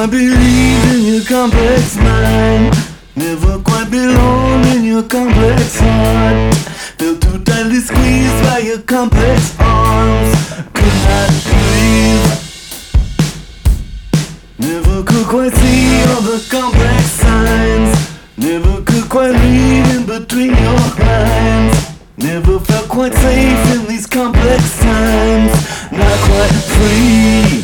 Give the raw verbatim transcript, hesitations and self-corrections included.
quite believe in your complex mind. Never quite belong in your complex heart. Felt too tightly squeezed by your complex arms. Could not breathe. Never could quite see all the complex signs. Never could quite read in between your lines. Never felt quite safe in these complex times. Not quite free.